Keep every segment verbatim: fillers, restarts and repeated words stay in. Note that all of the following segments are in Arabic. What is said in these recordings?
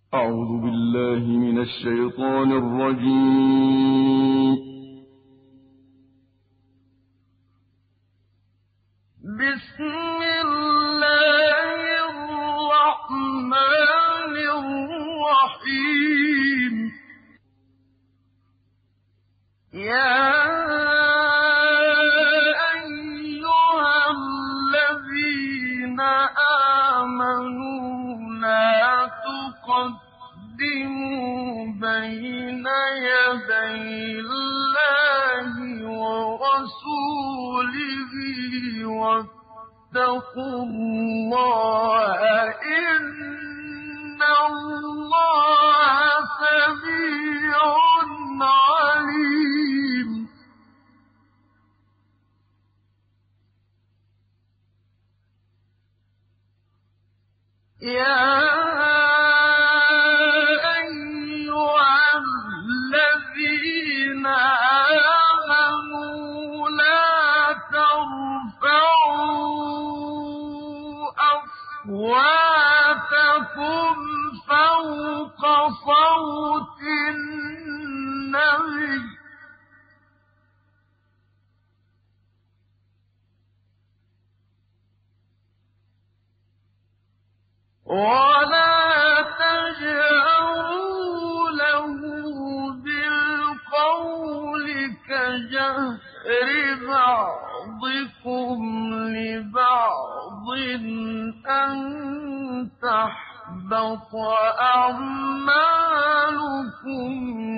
أعوذ بالله من الشيطان الرجيم. بسم الله الرحمن الرحيم. يا أيها الذين آمنوا لا تقدموا بين يدي الله ورسوله واتقوا الله إن الله سميع عليم. يا أيها الذين آمنوا لا ترفعوا أصواتكم فوق صوت النبي ولا تجهروا له بالقول كجهر بعضكم لبعض أن تحبط أعمالكم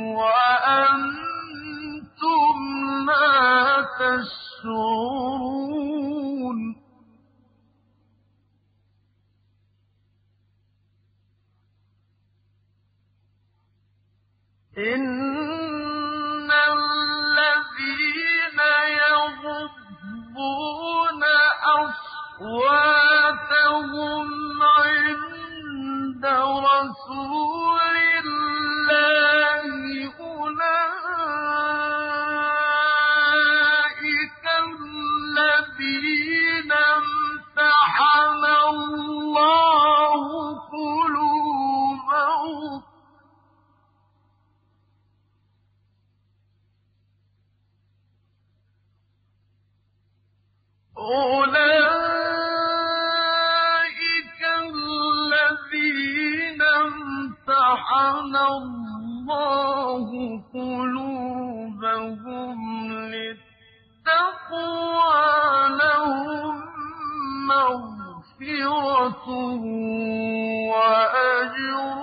وأنتم لا تشعرون. إن الذين يغضون أصواتهم عند رسول الله أولئك الذين امتحن الله قلوبهم أولئك الذين امتحن الله قلوبهم للتقوى لهم مغفرة وأجر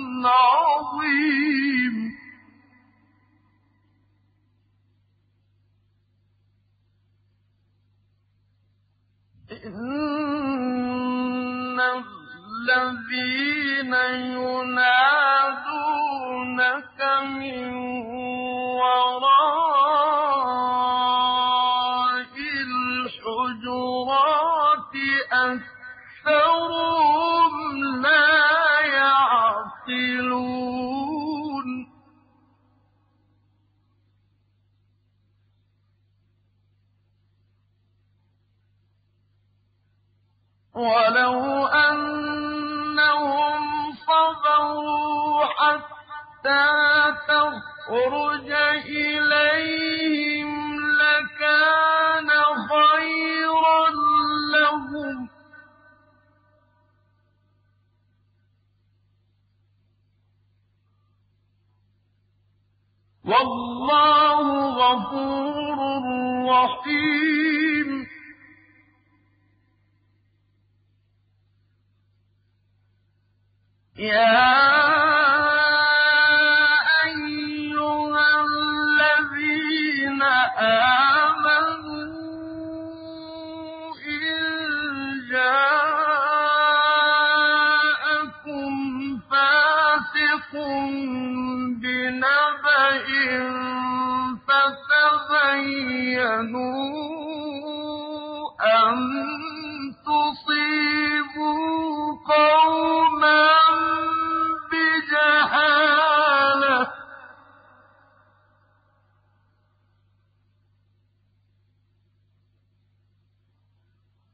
عظيم. إن الذين ينادونك من وراء الحجرات أكثرهم لا يعقلون. ولو أنهم صبروا حتى تخرج إليهم لكان خيرا لهم والله غفور رحيم. يا أيها الذين آمنوا إن جاءكم فاسق بنبأ فتبينوا أن تصيبوا قوما بجهالة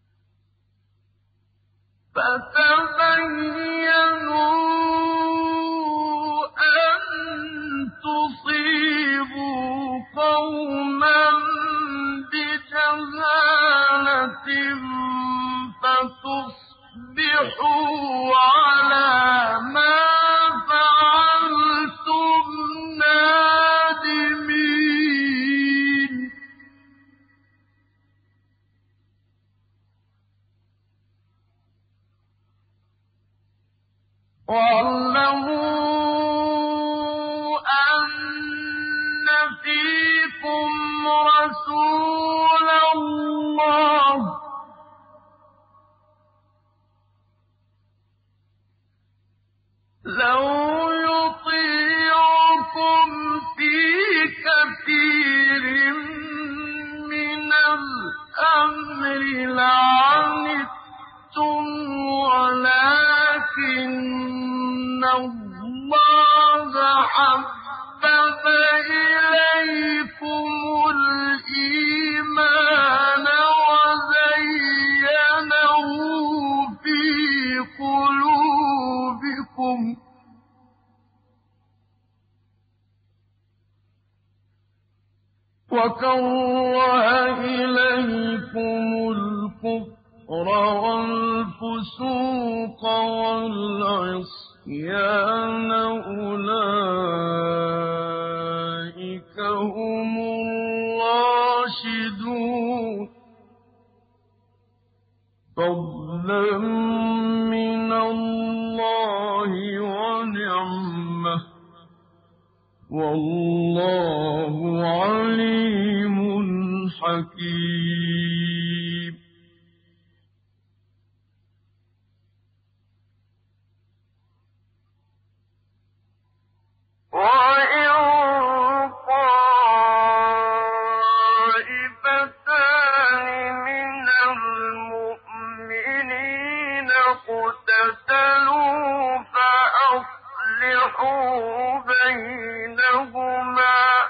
فتبينوا وَاعْلَمُوا أَنَّ فِيكُمْ رَسُولَ اللَّهِ لَوْ يُطِيعُكُمْ فِي كَثِيرٍ مِّنَ الْأَمْرِ لَعَنِتُّمْ وَلَٰكِنَّ اللَّهَ حَبَّبَ إِلَيْكُمُ الْإِيمَانَ وَزَيَّنَهُ فِي قُلُوبِكُمْ وَكَرَّهَ إِلَيْكُمُ الْكُفْرَ وَالْفُسُوقَ وَالْعِصْيَانَ أُولَٰئِكَ هُمُ الرَّاشِدُونَ فَضْلًا مِّنَ اللَّهِ وَنِعْمَةً ۚ وَاللَّهُ عَلِيمٌ حَكِيمٌ. وَإِن طَائِفَتَانِ مِنَ الْمُؤْمِنِينَ اقْتَتَلُوا فَأَصْلِحُوا بَيْنَهُمَا ۖ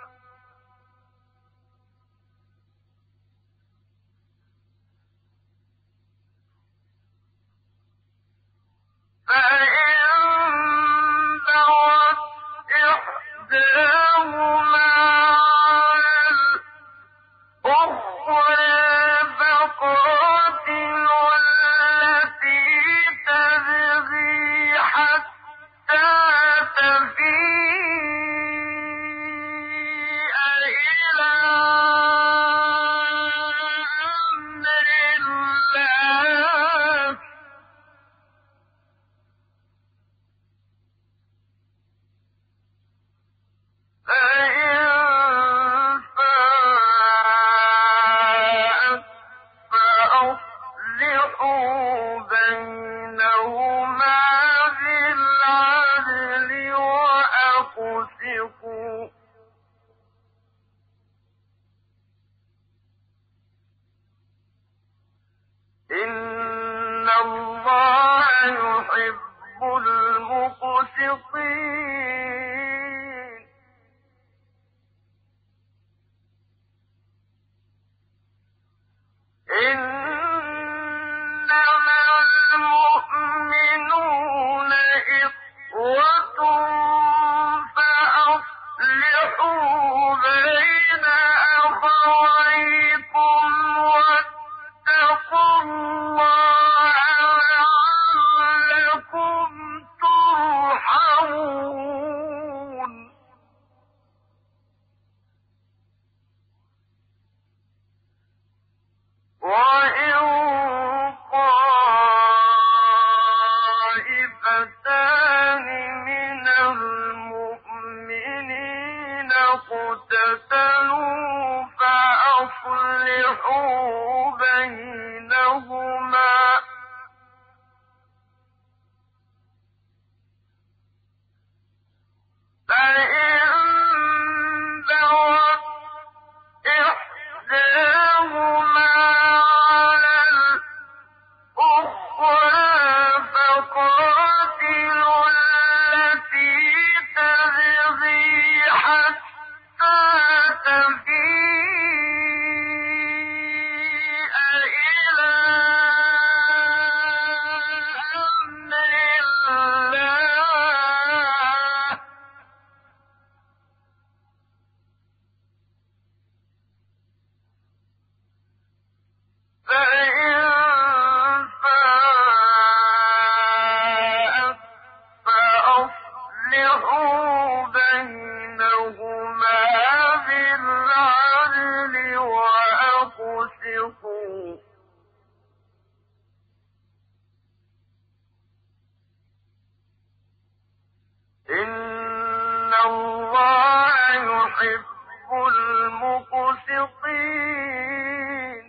فَإِن بَغَتْ إِحْدَاهُمَا عَلَى الْأُخْرَىٰ فَقَاتِلُوا الَّتِي تَبْغِي حَتَّىٰ تَفِيءَ إِلَىٰ أَمْرِ اللَّهِ ۚ فَإِن فَاءَتْ فَأَصْلِحُوا بَيْنَهُمَا بِالْعَدْلِ وَأَقْسِطُوا ۖ إِنَّ اللَّهَ يُحِبُّ الْمُقْسِطِينَ. إِنَّمَا الْمُؤْمِنُونَ إِخْوَةٌ فَأَصْلِحُوا بَيْنَ أَخَوَيْكُمْ وَاتَّقُوا اللَّهَ لَعَلَّكُمْ تُرْحَمُونَ. وَإِن طَائِفَتَانِ مِنَ الْمُؤْمِنِينَ اقْتَتَلُوا فَأَصْلِحُوا بَيْنَهُمَا ۖ فَإِن بَغَتْ إِحْدَاهُمَا عَلَى الْأُخْرَىٰ فَقَاتِلُوا الَّتِي تَبْغِي حَتَّىٰ تَفِيءَ إِلَىٰ أَمْرِ اللَّهِ ۚ فَإِن فَاءَتْ فَأَصْلِحُوا بَيْنَهُمَا بِالْعَدْلِ وَأَقْسِطُوا ۖ اللَّهَ يُحِبُّ الْمُقْسِطِينَ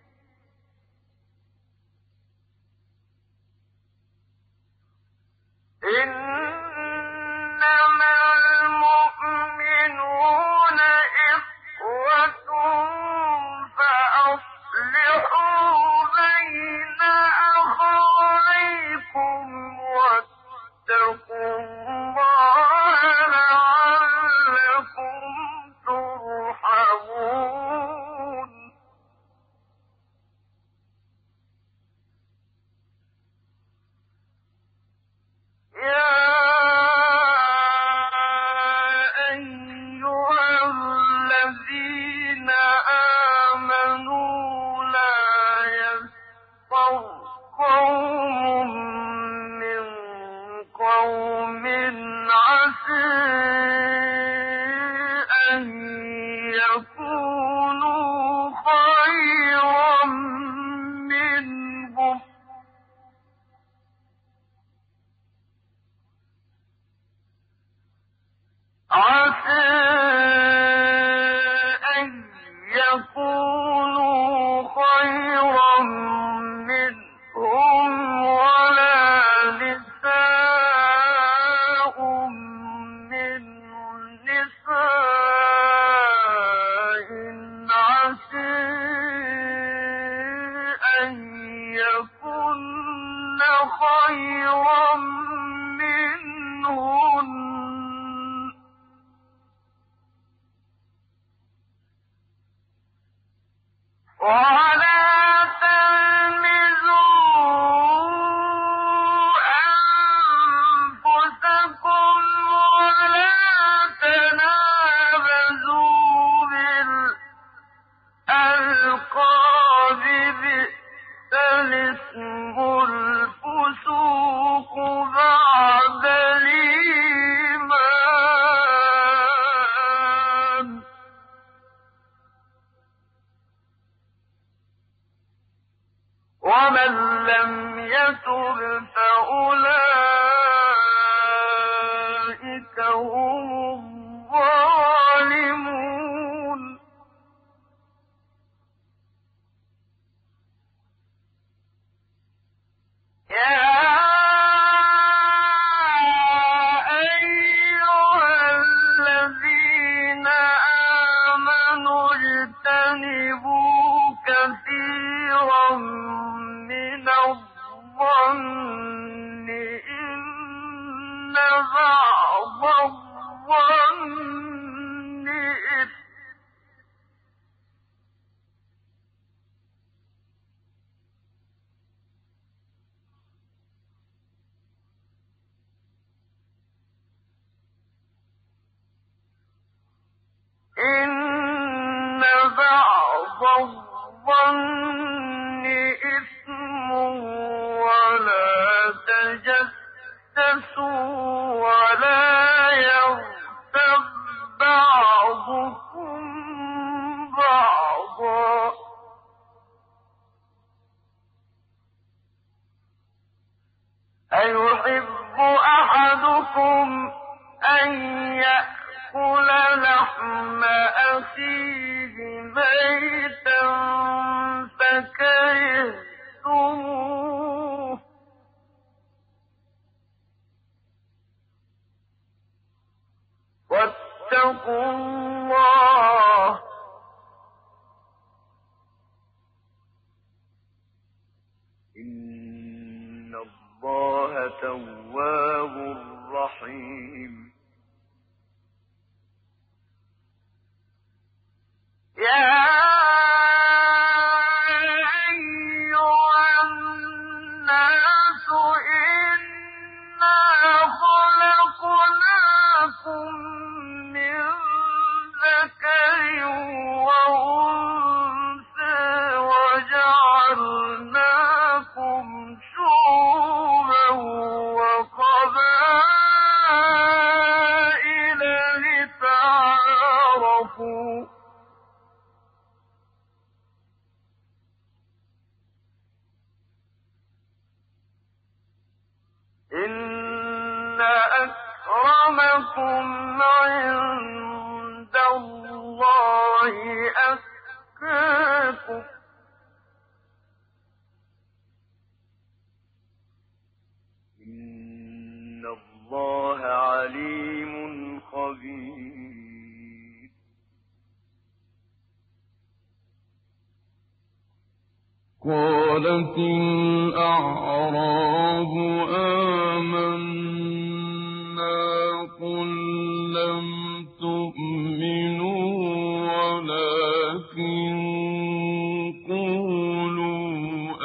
إِنَّمَا الْمُؤْمِنُونَ إِخْوَةٌ فَأَصْلِحُوا بَيْنَ أَخَوَيْكُمْ وَاتَّقُوا اللَّهَ لَعَلَّكُمْ تُرْحَمُونَ يَا أَيُّهَا الَّذِينَ آمَنُوا لَا يَسْخَرْ قَوْمٌ مِّن قَوْمٍ عَسَىٰ أَن يَكُونُوا خَيْرًا مِّنْهُمْ ۖ عَسَىٰ أَن يَكُونُوا خَيْرًا مِّنْهُمْ وَلَا نِسَاءٌ مِّن نِّسَاءٍ عَسَىٰ أَن يَكُنَّ خَيْرًا مِّنْهُنَّ ۖ وَلَا تَلْمِزُوا أَنفُسَكُمْ وَلَا تَنَابَزُوا بِالْأَلْقَابِ ۖ بِئْسَ الِاسْمُ الْفُسُوقُ بَعْدَ الْإِيمَانِ ۚ وَمَن لَّمْ يَتُبْ فَأُولَٰئِكَ هُمُ الظَّالِمُونَ يَا أَيُّهَا الَّذِينَ آمَنُوا اجْتَنِبُوا كَثِيرًا مِّنَ الظَّنِّ إِنَّ بَعْضَ الظَّنِّ إِثْمٌ ۖ إِنَّ بَعْضَ الظَّنِّ إِثْمٌ ۖ وَلَا تَجَسَّسُوا وَلَا يَغْتَب بَّعْضُكُم بَعْضًا ۚ أَيُحِبُّ أَحَدُكُمْ أَن يَأْكُلَ لَحْمَ أَخِيهِ مَيْتًا فَكَرِهْتُمُوهُ ۚ وَاتَّقُوا اللَّهَ ۚ إِنَّ اللَّهَ تَوَّابٌ رَّحِيمٌ يَا أَيُّهَا النَّاسُ إِنَّا خَلَقْنَاكُم مِّن ذَكَرٍ وَأُنثَىٰ وَجَعَلْنَاكُمْ شُعُوبًا وَقَبَائِلَ لِتَعَارَفُوا ۚ إِنَّ أَكْرَمَكُمْ أكرمكم عند الله أتقاكم إن الله عليم خبير. قالت الأعراب آمنا قل لم تؤمنوا ولكن قولوا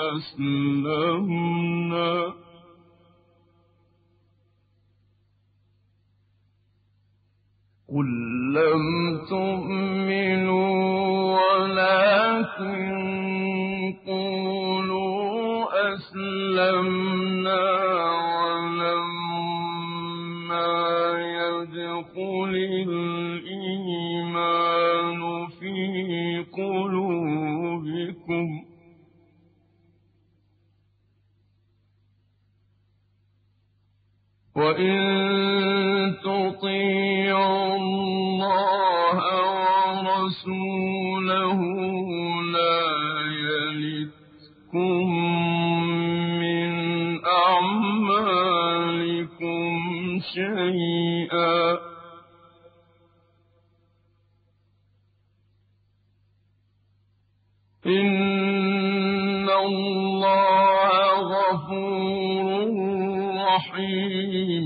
أسلمنا قل لم تؤمنوا ولكن قولوا أسلمنا ولما يدخل الإيمان في قلوبكم وإن تطيعوا الله ورسوله لا يلتكم من أعمالكم شيئا إن الله غفور رحيم.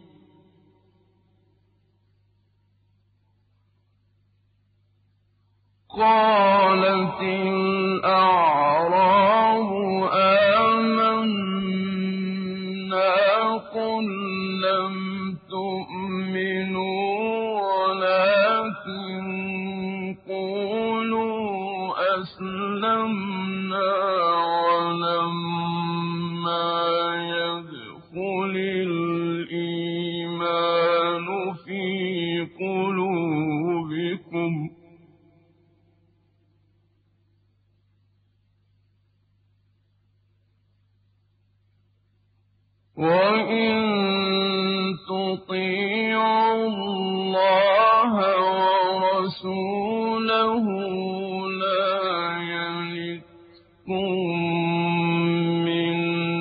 قالت الأعراب آمنا قل لم تؤمنوا ولكن قولوا أسلمنا ولما يدخل الإيمان في قلوبكم وإن تطيعوا الله ورسوله لا يلتكم من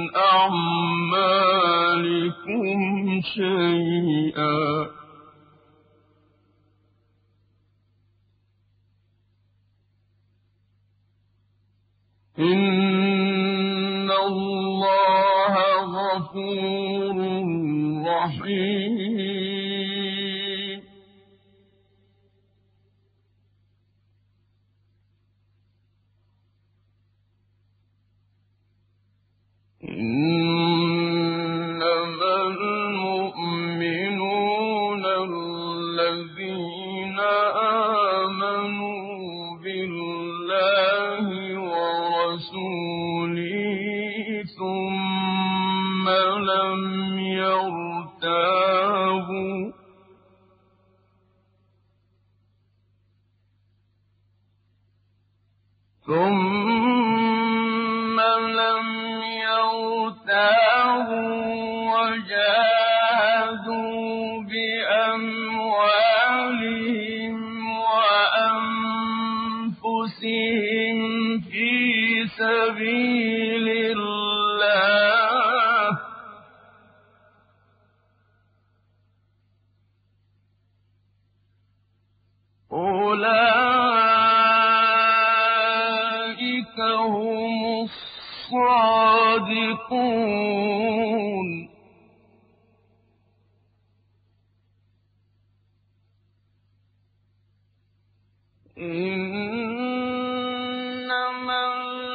أعمالكم شيئا إن الله غفور رحيم. إنما المؤمنون الذين آمنوا بالله ورسوله ثم لم يرتابوا ثم لم يرتابوا وجاهدوا بأموالهم وأنفسهم في سبيل الله أولئك هم الصادقون. إنما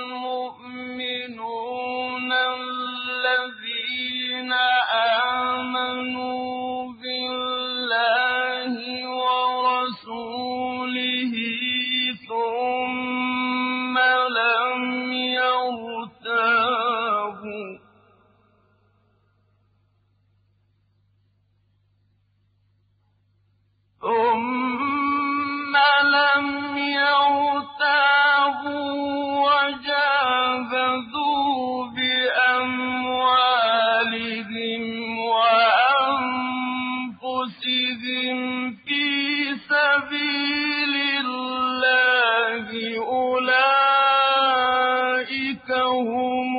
المؤمنون الذين آمنوا بالله ورسوله ثم لم يرتابوا ثم لم يرتابوا أنفسهم في سبيل الله أولئك هم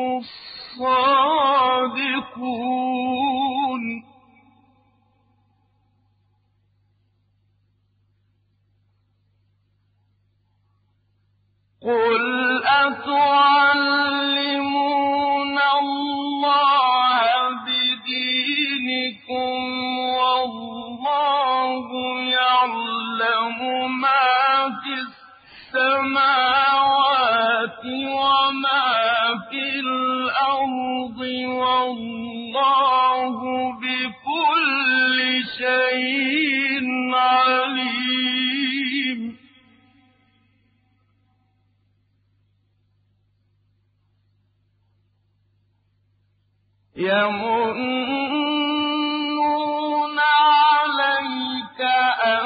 الصادقون. قل أتعلمون الله بدينكم والله يعلم ما في السماوات وما في الأرض والله بكل شيء عليم. يمنون عليك أن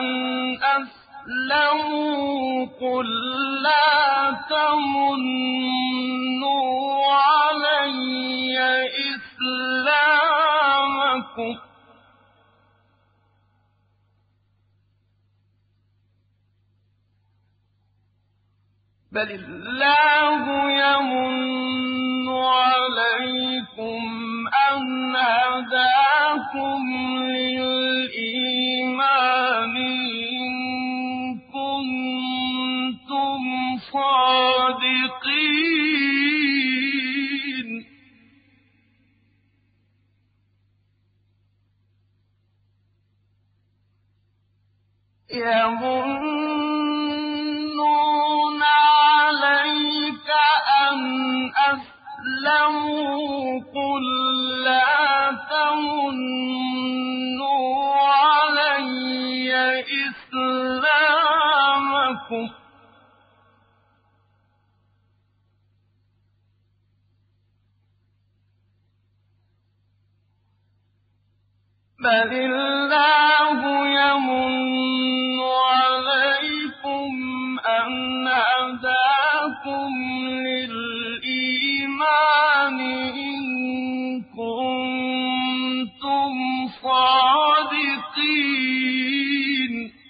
أسلموا قل لا تمنوا علي إسلامكم بل الله يمن عليكم أن هداكم للإيمان إن كنتم صادقين. يمنون عليك أن أسلموا قل لا تمنوا علي إسلامكم بل الله يمن عليكم أن هداكم للإيمان إن كنتم صادقين.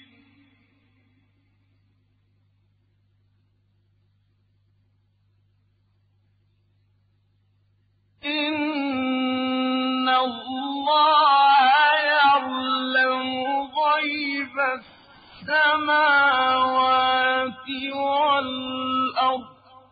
إن الله يعلم غيب السماوات والأرض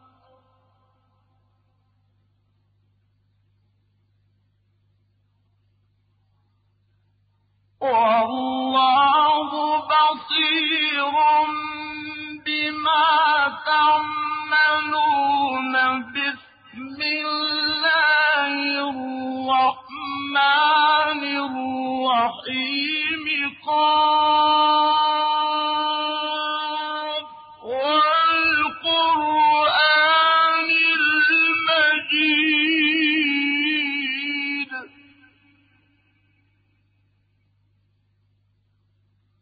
والله بصير بما تعملون. بسم الله الرحمن الرحيم قال